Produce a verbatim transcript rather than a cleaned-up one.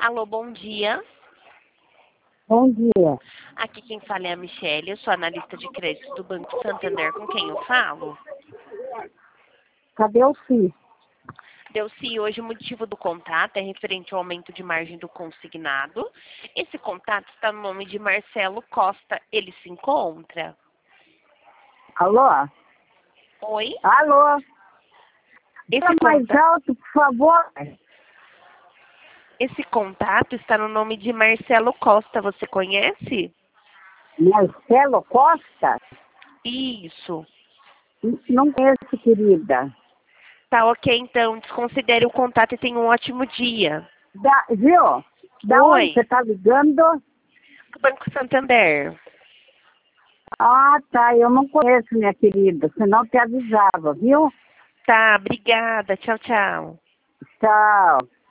Alô, bom dia. Bom dia. Aqui quem fala é a Michelle, eu sou analista de crédito do Banco Santander, com quem eu falo? Cadê o FII? Deu-se hoje o motivo do contato é referente ao aumento de margem do consignado. Esse contato está no nome de Marcelo Costa. Ele se encontra? Alô? Oi? Alô? Esse, Fala mais conta... alto, por favor. Esse contato está no nome de Marcelo Costa. Você conhece? Marcelo Costa? Isso. Não conheço, querida. Tá ok, então. Desconsidere o contato e tenha um ótimo dia. Da, viu? Da onde Oi? você está ligando? Do Banco Santander. Ah, tá. Eu não conheço, minha querida. Senão te avisava, viu? Tá, obrigada. Tchau, tchau. Tchau.